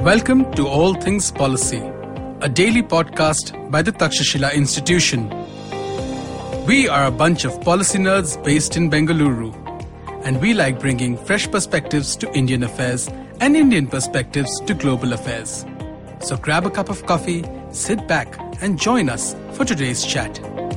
Welcome to All Things Policy, a daily podcast by the Takshashila Institution. We are a bunch of policy nerds based in Bengaluru, and we like bringing fresh perspectives to Indian affairs and Indian perspectives to global affairs. So grab a cup of coffee, sit back, and join us for today's chat.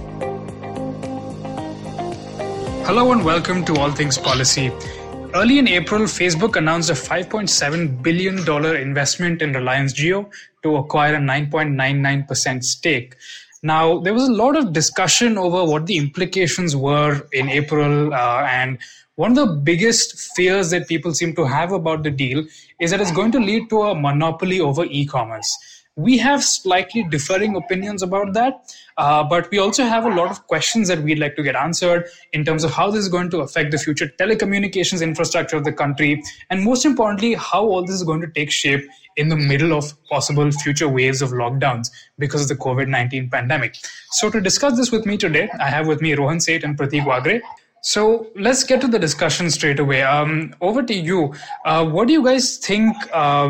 Hello and welcome to All Things Policy. Early in April, Facebook announced a $5.7 billion investment in Reliance Jio to acquire a 9.99% stake. Now, there was a lot of discussion over what the implications were in April, and one of the biggest fears that people seem to have about the deal is that it's going to lead to a monopoly over e-commerce. We have slightly differing opinions about that, but we also have a lot of questions that we'd like to get answered in terms of how this is going to affect the future telecommunications infrastructure of the country, and most importantly, how all this is going to take shape in the middle of possible future waves of lockdowns because of the COVID-19 pandemic. So to discuss this with me today, I have with me Rohan Seth and Pratik Wagre. So let's get to the discussion straight away. Over to you. What do you guys think how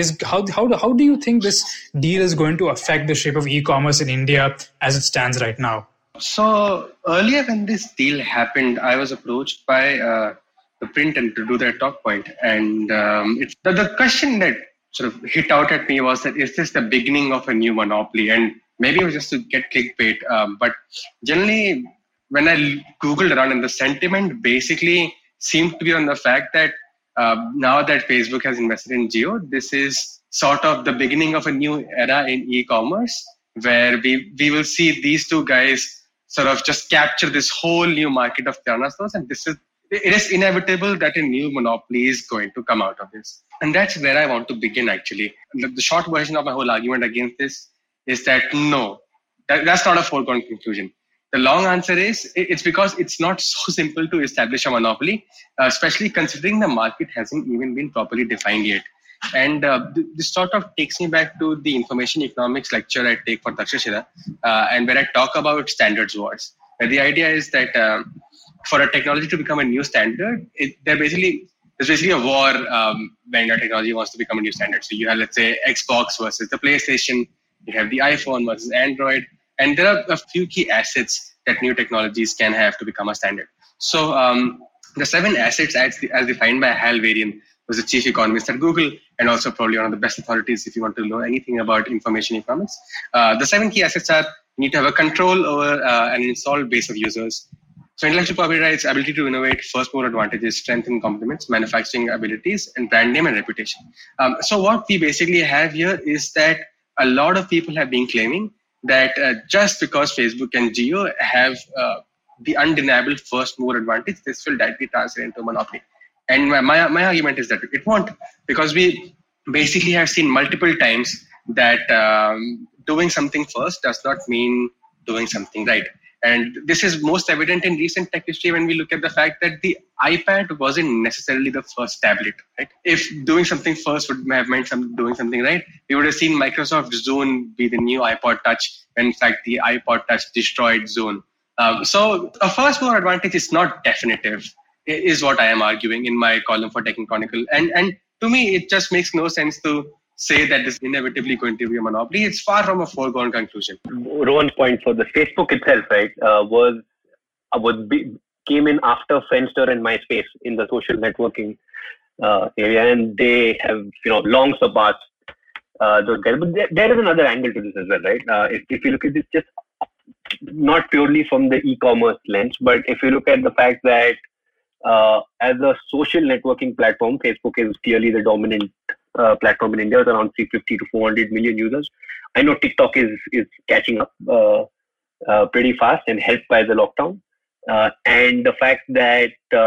do you think this deal is going to affect the shape of e-commerce in India as it stands right now? So earlier when this deal happened, I was approached by the print and to do their talk point, and the question that sort of hit out at me was that is this the beginning of a new monopoly? And maybe it was just to get clickbait, but generally, when I Googled around, and the sentiment basically seemed to be on the fact that now that Facebook has invested in Jio, this is sort of the beginning of a new era in e-commerce, where we will see these two guys sort of just capture this whole new market of kirana stores, and it is inevitable that a new monopoly is going to come out of this. And that's where I want to begin, actually. The short version of my whole argument against this is that no, that's not a foregone conclusion. The long answer is it's because it's not so simple to establish a monopoly, especially considering the market hasn't even been properly defined yet. And this sort of takes me back to the information economics lecture I take for Takshashila, and where I talk about standards wars. Where the idea is that for a technology to become a new standard, there's basically a war when a technology wants to become a new standard. So you have, let's say, Xbox versus the PlayStation, you have the iPhone versus Android, and there are a few key assets that new technologies can have to become a standard. So the 7 assets as defined by Hal Varian, who's the chief economist at Google, and also probably one of the best authorities if you want to know anything about information economics. The 7 key assets are: you need to have a control over an installed base of users. So intellectual property rights, ability to innovate, first mover advantages, strength and complements, manufacturing abilities, and brand name and reputation. So what we basically have here is that a lot of people have been claiming that just because Facebook and Jio have the undeniable first mover advantage, this will directly translate into a monopoly. And my argument is that it won't, because we basically have seen multiple times that doing something first does not mean doing something right. And this is most evident in recent tech history when we look at the fact that the iPad wasn't necessarily the first tablet. Right? If doing something first would have meant doing something right, we would have seen Microsoft Zune be the new iPod Touch, when in fact the iPod Touch destroyed Zune. So a first mover advantage is not definitive, is what I am arguing in my column for Tech and Chronicle. And to me, it just makes no sense to say that this is inevitably going to be a monopoly. It's far from a foregone conclusion. Rohan's point for the Facebook itself, right, came in after Friendster and MySpace in the social networking area, and they have long surpassed those guys. But there is another angle to this as well, right? If you look at this just not purely from the e-commerce lens, but if you look at the fact that as a social networking platform, Facebook is clearly the dominant platform in India with around 350 to 400 million users. I know TikTok is catching up pretty fast and helped by the lockdown. And the fact that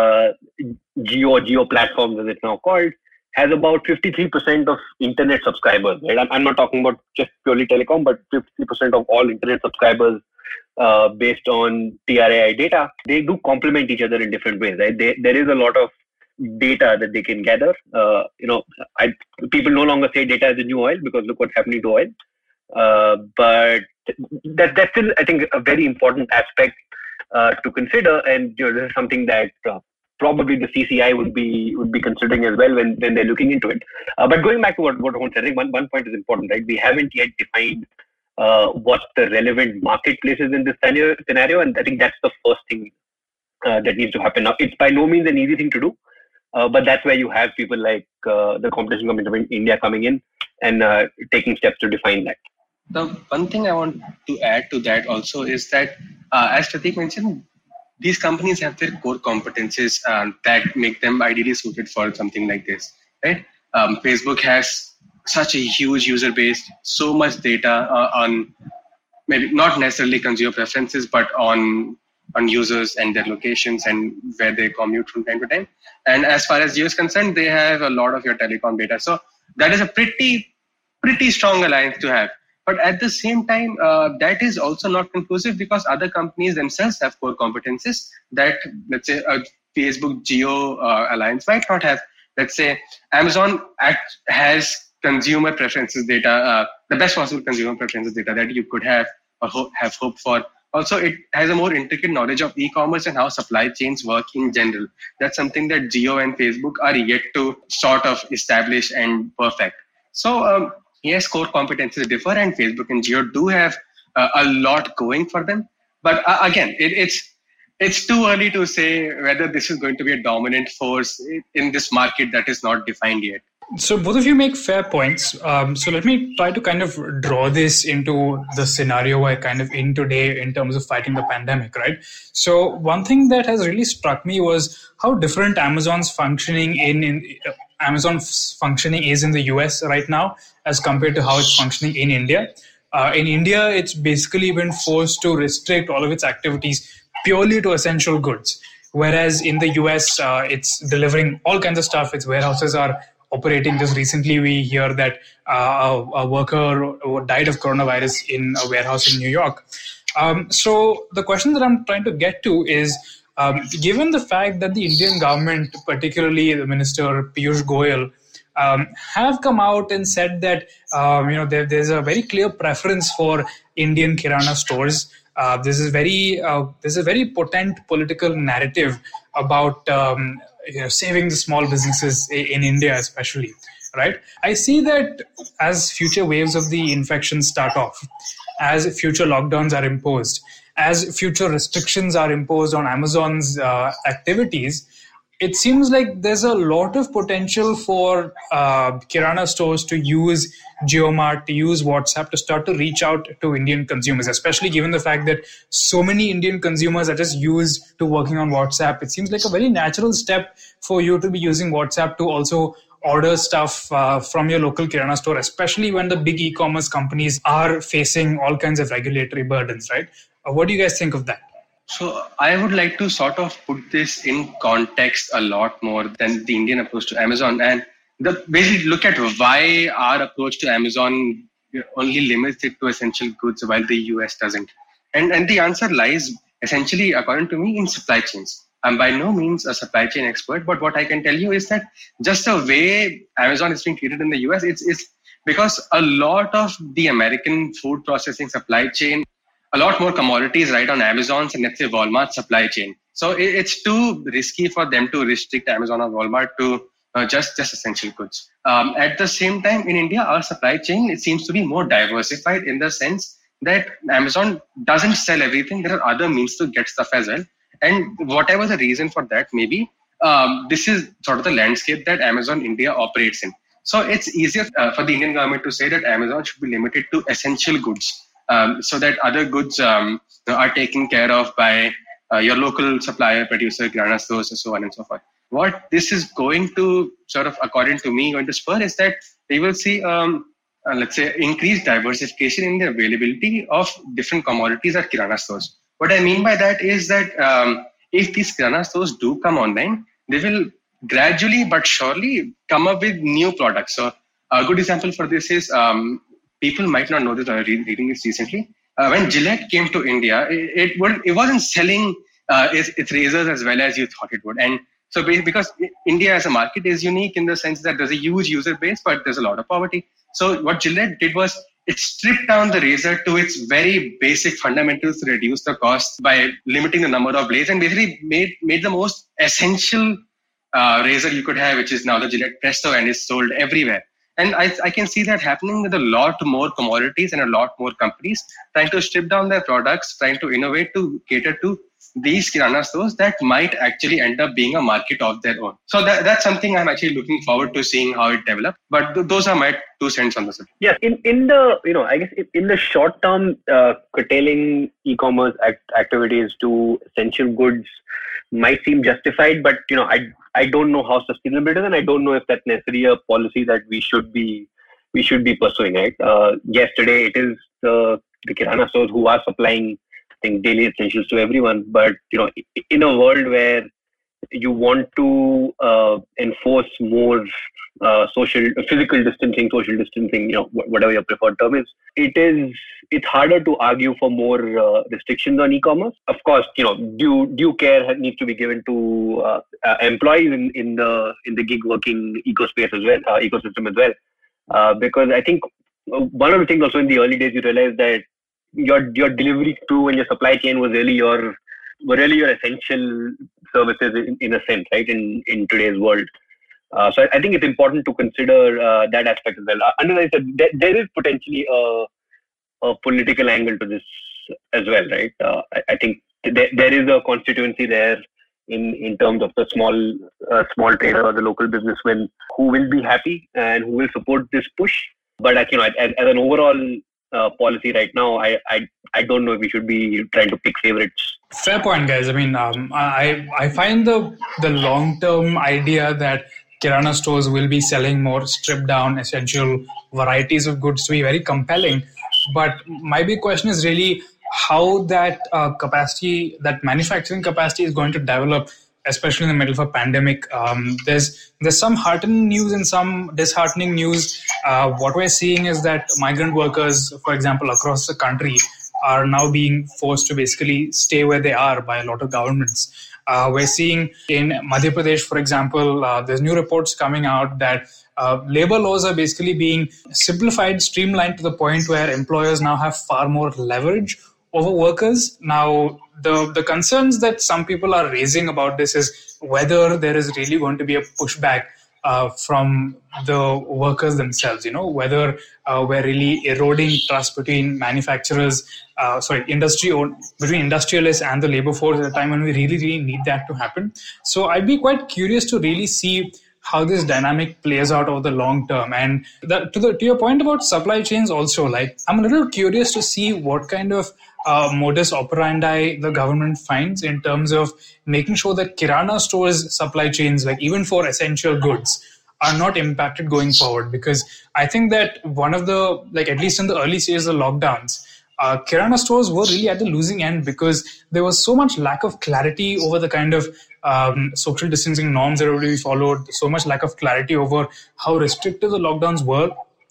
Jio platforms, as it's now called, has about 53% of internet subscribers. Right? I'm not talking about just purely telecom, but 53% of all internet subscribers based on TRAI data. They do complement each other in different ways. Right? There is a lot of data that they can gather. People no longer say data is the new oil, because look what's happening to oil. But that's still, I think, a very important aspect to consider. And this is something that probably the CCI would be considering as well when they're looking into it. But going back to what Rohan said, I think one point is important, right? We haven't yet defined what the relevant marketplace is in this scenario, and I think that's the first thing that needs to happen. Now, it's by no means an easy thing to do, but that's where you have people like the Competition Commission of India coming in and taking steps to define that. The one thing I want to add to that also is that, as Prateek mentioned, these companies have their core competencies that make them ideally suited for something like this, right? Facebook has such a huge user base, so much data on maybe not necessarily consumer preferences, but on users and their locations and where they commute from time to time. And as far as Jio is concerned, they have a lot of your telecom data. So that is a pretty strong alliance to have. But at the same time, that is also not conclusive because other companies themselves have core competencies that, let's say, a Facebook Jio alliance might not have. Let's say Amazon has consumer preferences data, the best possible consumer preferences data that you could have or have hoped for. Also, it has a more intricate knowledge of e-commerce and how supply chains work in general. That's something that Jio and Facebook are yet to sort of establish and perfect. So, yes, core competencies differ, and Facebook and Jio do have a lot going for them. But again, it's too early to say whether this is going to be a dominant force in this market that is not defined yet. So both of you make fair points. So let me try to kind of draw this into the scenario we're kind of in today in terms of fighting the pandemic, right? So one thing that has really struck me was how different Amazon's functioning is in the US right now as compared to how it's functioning in India. In India, it's basically been forced to restrict all of its activities purely to essential goods. Whereas in the US, it's delivering all kinds of stuff. Its warehouses are operating. Just recently, we hear that a worker died of coronavirus in a warehouse in New York. So the question that I'm trying to get to is, given the fact that the Indian government, particularly the Minister Piyush Goyal, have come out and said that there's a very clear preference for Indian Kirana stores. There's a very potent political narrative about saving the small businesses in India, especially, right? I see that as future waves of the infection start off, as future lockdowns are imposed, as future restrictions are imposed on Amazon's activities, it seems like there's a lot of potential for Kirana stores to use JioMart, to use WhatsApp, to start to reach out to Indian consumers, especially given the fact that so many Indian consumers are just used to working on WhatsApp. It seems like a very natural step for you to be using WhatsApp to also order stuff from your local Kirana store, especially when the big e-commerce companies are facing all kinds of regulatory burdens, right? What do you guys think of that? So I would like to sort of put this in context a lot more than the Indian approach to Amazon, and basically look at why our approach to Amazon only limits it to essential goods while the US doesn't. And the answer lies essentially, according to me, in supply chains. I'm by no means a supply chain expert, but what I can tell you is that just the way Amazon is being treated in the US, it's because a lot of the American food processing supply chain, a lot more commodities right on Amazon's and let's say Walmart's supply chain. So it's too risky for them to restrict Amazon or Walmart to just essential goods. At the same time, in India, our supply chain, it seems to be more diversified in the sense that Amazon doesn't sell everything. There are other means to get stuff as well. And whatever the reason for that may be, this is sort of the landscape that Amazon India operates in. So it's easier for the Indian government to say that Amazon should be limited to essential goods. So that other goods are taken care of by your local supplier, producer, kirana stores, and so on and so forth. What this is going to sort of, according to me, going to spur is that we will see, let's say, increased diversification in the availability of different commodities at kirana stores. What I mean by that is that if these kirana stores do come online, they will gradually but surely come up with new products. So a good example for this is, people might not know this, I was reading this recently. When Gillette came to India, it wasn't selling its razors as well as you thought it would. And so because India as a market is unique in the sense that there's a huge user base, but there's a lot of poverty. So what Gillette did was it stripped down the razor to its very basic fundamentals to reduce the cost by limiting the number of blades and basically made the most essential razor you could have, which is now the Gillette Presto and is sold everywhere. And I can see that happening with a lot more commodities and a lot more companies trying to strip down their products, trying to innovate to cater to these kirana stores that might actually end up being a market of their own. So that's something I'm actually looking forward to seeing how it develops. But those are my 2 cents on the subject. Yes, in the I guess in the short term, curtailing e-commerce activities to essential goods might seem justified, but I don't know how sustainable it is, and I don't know if that's necessarily a policy that we should be pursuing. Right? Yesterday, it is the kirana stores who are supplying, I think, daily essentials to everyone. But in a world where you want to enforce more physical distancing, social distancing, whatever your preferred term is, it's harder to argue for more restrictions on e-commerce. Of course, due care needs to be given to employees in the gig working ecosystem as well, because I think one of the things also in the early days you realize that your delivery crew and your supply chain were really your essential services in a sense, right? In today's world. So I think it's important to consider that aspect as well. And as I said, there is potentially a political angle to this as well, right? I think there is a constituency there in terms of the small trader or the local businessman who will be happy and who will support this push. But as an overall policy right now, I don't know if we should be trying to pick favorites. Fair point, guys. I mean, I find the long-term idea that kirana stores will be selling more stripped down essential varieties of goods to be very compelling. But my big question is really how that that manufacturing capacity is going to develop, especially in the middle of a pandemic. There's some heartening news and some disheartening news. What we're seeing is that migrant workers, for example, across the country, are now being forced to basically stay where they are by a lot of governments. We're seeing in Madhya Pradesh, for example, there's new reports coming out that labor laws are basically being simplified, streamlined to the point where employers now have far more leverage over workers. Now, the concerns that some people are raising about this is whether there is really going to be a pushback from the workers themselves, whether we're really eroding trust between between industrialists and the labor force at a time when we really, really need that to happen. So I'd be quite curious to really see how this dynamic plays out over the long term. And to your point about supply chains also, I'm a little curious to see what kind of modus operandi the government finds in terms of making sure that kirana stores supply chains, even for essential goods, are not impacted going forward. Because I think that one of the, at least in the early stages of lockdowns, kirana stores were really at the losing end because there was so much lack of clarity over the kind of social distancing norms that were to be followed, so much lack of clarity over how restrictive the lockdowns were.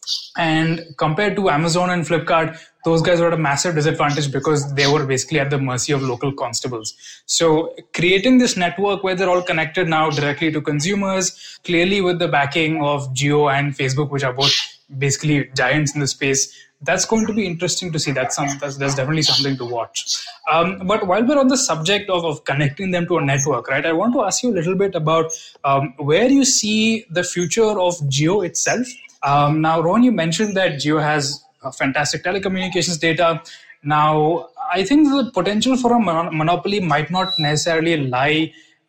And compared to Amazon and Flipkart, those guys were at a massive disadvantage because they were basically at the mercy of local constables. So creating this network where they're all connected now directly to consumers, clearly with the backing of Jio and Facebook, which are both basically giants in the space, that's going to be interesting to see. That's definitely something to watch. But while we're on the subject of connecting them to a network, right, I want to ask you a little bit about where you see the future of Jio itself. Now, Rohan, you mentioned that Jio has fantastic telecommunications data. Now, I think the potential for a monopoly might not necessarily lie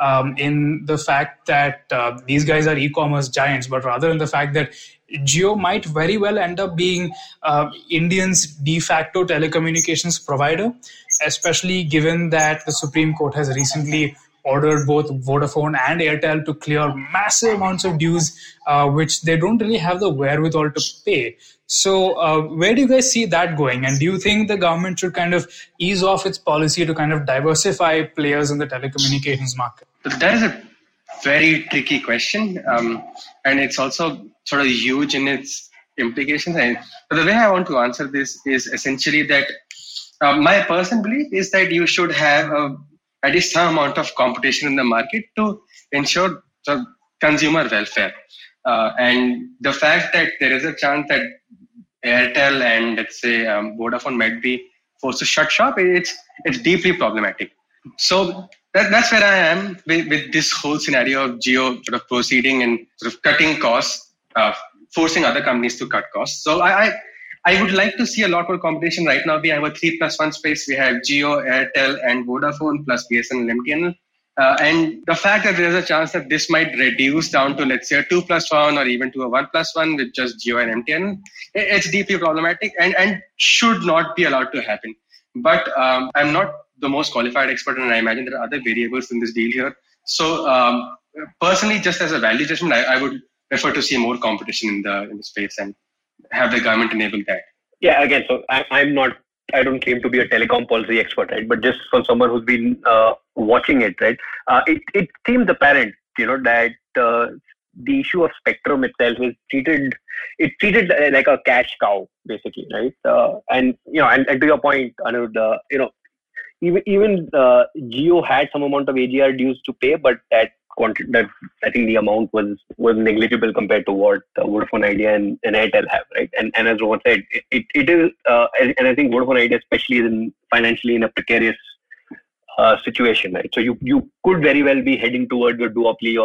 in the fact that these guys are e-commerce giants, but rather in the fact that Jio might very well end up being India's de facto telecommunications provider, especially given that the Supreme Court has recently ordered both Vodafone and Airtel to clear massive amounts of dues, which they don't really have the wherewithal to pay. So where do you guys see that going? And do you think the government should kind of ease off its policy to kind of diversify players in the telecommunications market? That is a very tricky question. And it's also sort of huge in its implications. But the way I want to answer this is essentially that my personal belief is that you should have at least some amount of competition in the market to ensure consumer welfare. And the fact that there is a chance that Airtel and let's say Vodafone might be forced to shut shop, it's deeply problematic. So that's where I am with this whole scenario of Jio sort of proceeding and sort of cutting costs, forcing other companies to cut costs. So I would like to see a lot more competition. Right now, we have a 3+1 space. We have Jio, Airtel, and Vodafone plus BSNL and MTNL. And the fact that there's a chance that this might reduce down to, let's say, a 2+1 or even to a 1+1 with just Jio and MTNL, it's deeply problematic and should not be allowed to happen. But I'm not the most qualified expert, and I imagine there are other variables in this deal here. So personally, just as a value judgment, I would prefer to see more competition in the space and have the government enable that. Yeah, again, so I don't claim to be a telecom policy expert, right? But just from someone who's been watching it, right? It seems apparent, that the issue of spectrum itself is treated like a cash cow, basically, right? And to your point, Anuruddha, even Jio had some amount of AGR dues to pay, but that I think the amount was negligible compared to what Vodafone Idea and Airtel have, right? And as Rohan said, it is, and I think Vodafone Idea especially is financially in a precarious situation, right? So you could very well be heading towards a duopoly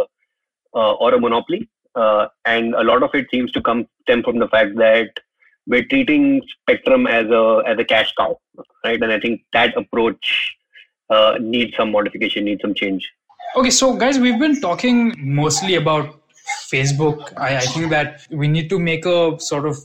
or a monopoly, and a lot of it seems to stem from the fact that we're treating spectrum as a cash cow, right? And I think that approach needs some modification, needs some change. Okay, so guys, we've been talking mostly about Facebook. I think that we need to make a sort of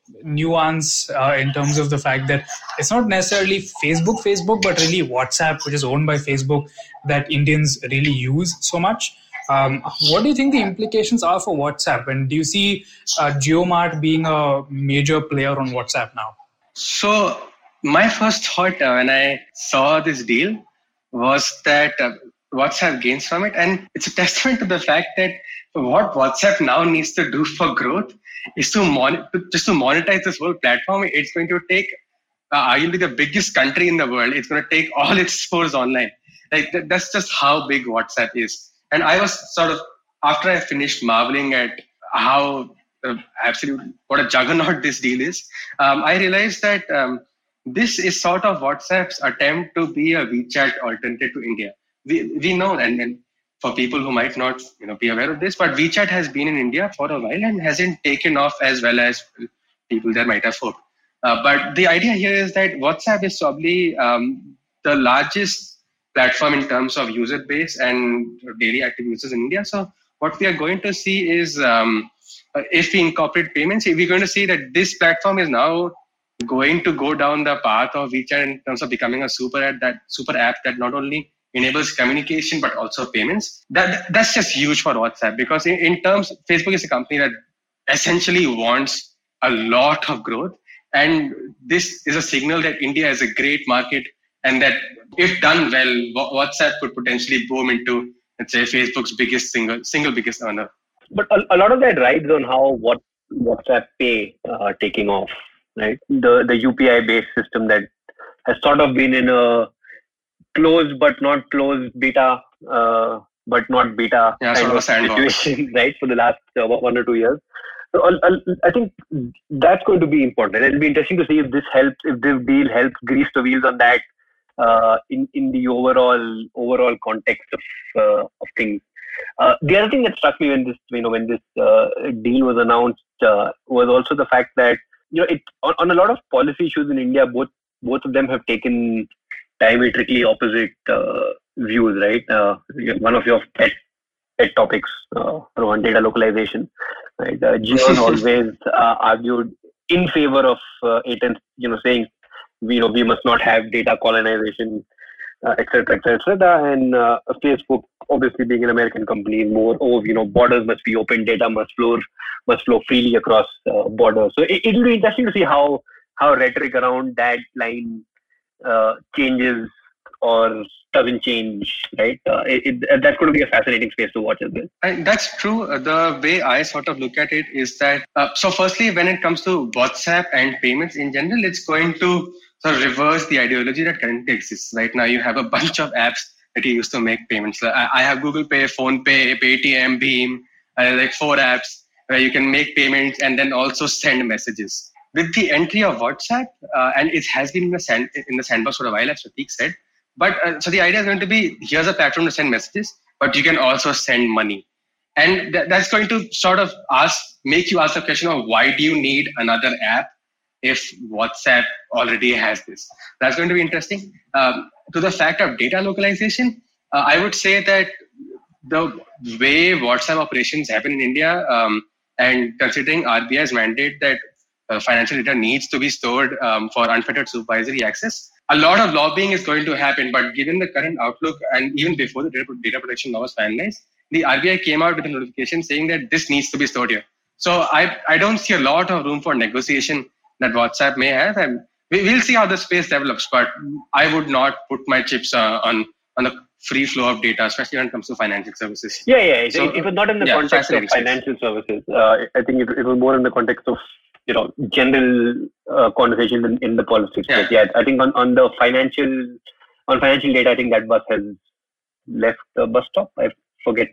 nuance in terms of the fact that it's not necessarily Facebook, but really WhatsApp, which is owned by Facebook, that Indians really use so much. What do you think the implications are for WhatsApp? And do you see JioMart being a major player on WhatsApp now? So my first thought when I saw this deal was that WhatsApp gains from it. And it's a testament to the fact that what WhatsApp now needs to do for growth is to monetize this whole platform. It's going to take arguably the biggest country in the world. It's going to take all its stores online. Like that's just how big WhatsApp is. And I was sort of, after I finished marveling at how what a juggernaut this deal is, I realized that this is sort of WhatsApp's attempt to be a WeChat alternative to India. We know, and for people who might not be aware of this, but WeChat has been in India for a while and hasn't taken off as well as people there might have hoped. But the idea here is that WhatsApp is probably the largest platform in terms of user base and daily active users in India. So what we are going to see is, if we incorporate payments, we're going to see that this platform is now going to go down the path of WeChat in terms of becoming a super app that not only enables communication but also payments. That's just huge for WhatsApp, because in terms, Facebook is a company that essentially wants a lot of growth, and this is a signal that India is a great market, and that if done well, WhatsApp could potentially boom into, let's say, Facebook's single biggest earner. But a lot of that rides on how WhatsApp Pay taking off, right? The UPI based system that has sort of been in a closed but not closed beta, but not beta kind of situation, right, for the last 1 or 2 years. So I think that's going to be important. It'll be interesting to see if this deal helps grease the wheels on that in the overall context of things. The other thing that struck me when this deal was announced was also the fact that on a lot of policy issues in India, both of them have taken diametrically opposite views, right? One of your pet topics, Rohan, data localization, right? Jio has always argued in favor of it, and saying we must not have data colonization, etc., etc. And Facebook, obviously being an American company, is more borders must be open, data must flow freely across borders. So it'll be interesting to see how rhetoric around that line changes or doesn't change, right? That's going to be a fascinating space to watch as well. And that's true. The way I sort of look at it is that, so firstly, when it comes to WhatsApp and payments in general, it's going to sort of reverse the ideology that currently exists. Right now, you have a bunch of apps that you use to make payments. I have Google Pay, PhonePe, Paytm, Beam, like 4 apps where you can make payments and then also send messages. with the entry of WhatsApp, and it has been in the sandbox for a while, as Prateek said. But so the idea is going to be, here's a platform to send messages, but you can also send money. And that's going to sort of make you ask the question of, why do you need another app if WhatsApp already has this? That's going to be interesting. To the fact of data localization, I would say that the way WhatsApp operations happen in India, and considering RBI's mandate that financial data needs to be stored for unfettered supervisory access, a lot of lobbying is going to happen. But given the current outlook, and even before the data protection law was finalized, the RBI came out with a notification saying that this needs to be stored here. So I don't see a lot of room for negotiation that WhatsApp may have, and we'll see how the space develops. But I would not put my chips on the free flow of data, especially when it comes to financial services. Yeah. So, it was not in the context of financial services. I think it was more in the context of general conversation in the policy space. Yeah, I think on financial data, I think that bus has left the bus stop. I forget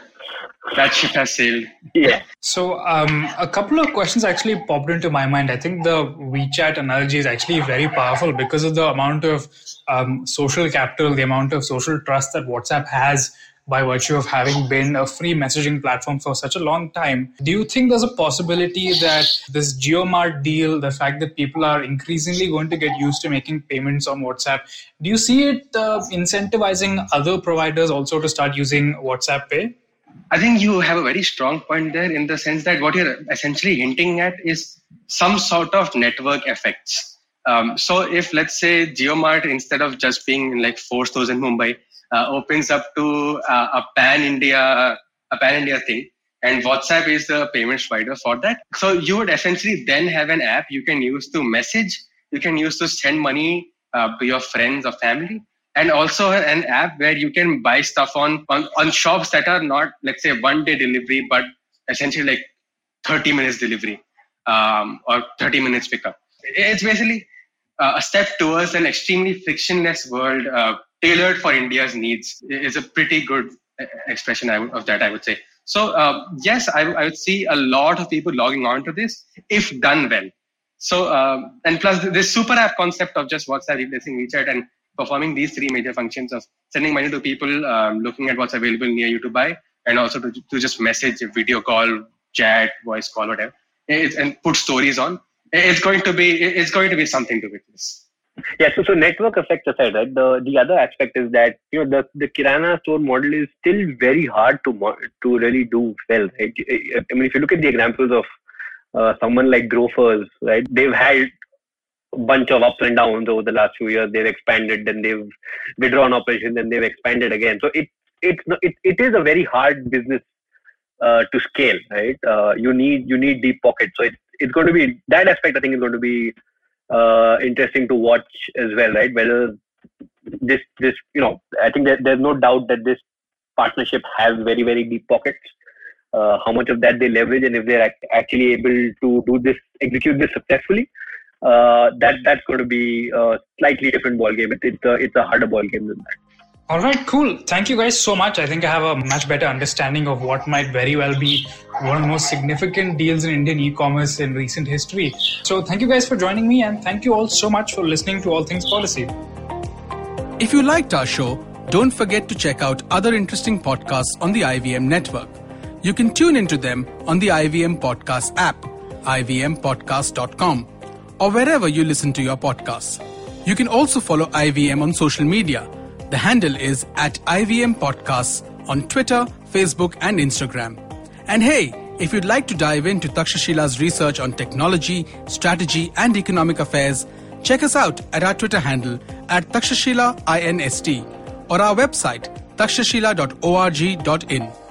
that ship has sailed. Yeah. So a couple of questions actually popped into my mind. I think the WeChat analogy is actually very powerful because of the amount of social capital, the amount of social trust that WhatsApp has by virtue of having been a free messaging platform for such a long time. Do you think there's a possibility that this JioMart deal, the fact that people are increasingly going to get used to making payments on WhatsApp, do you see it incentivizing other providers also to start using WhatsApp Pay? I think you have a very strong point there, in the sense that what you're essentially hinting at is some sort of network effects. So if, let's say, JioMart, instead of just being in like 4 stores in Mumbai, opens up to a pan-India thing, and WhatsApp is the payment provider for that. So you would essentially then have an app you can use to message, you can use to send money to your friends or family, and also an app where you can buy stuff on shops that are not, let's say, 1-day delivery, but essentially like 30 minutes delivery or 30 minutes pickup. It's basically a step towards an extremely frictionless world tailored for India's needs. Is a pretty good expression of that, I would say. So yes, I would see a lot of people logging on to this if done well. So and plus this super app concept of just WhatsApp replacing WeChat and performing these 3 major functions of sending money to people, looking at what's available near you to buy, and also to just message, video call, chat, voice call, whatever, and put stories on. It's going to be something to witness. Yeah, so network effects aside, right? The other aspect is that the Kirana store model is still very hard to really do well, right? I mean, if you look at the examples of someone like Grofers, right? They've had a bunch of ups and downs over the last few years. They've expanded, then they've withdrawn operations, then they've expanded again. So it is a very hard business to scale, right? You need deep pockets. So it's going to be, that aspect I think is going to be interesting to watch as well, right? Whether this I think there's no doubt that this partnership has very, very deep pockets. How much of that they leverage, and if they're actually able to execute this successfully, that's going to be a slightly different ballgame. It's a harder ballgame than that. All right, cool. Thank you guys so much. I think I have a much better understanding of what might very well be one of the most significant deals in Indian e-commerce in recent history. So thank you guys for joining me, and thank you all so much for listening to All Things Policy. If you liked our show, don't forget to check out other interesting podcasts on the IVM network. You can tune into them on the IVM Podcast app, ivmpodcast.com, or wherever you listen to your podcasts. You can also follow IVM on social media. The handle is @IVM Podcasts on Twitter, Facebook, and Instagram. And hey, if you'd like to dive into Takshashila's research on technology, strategy, and economic affairs, check us out at our Twitter handle @TakshashilaINST or our website takshashila.org.in.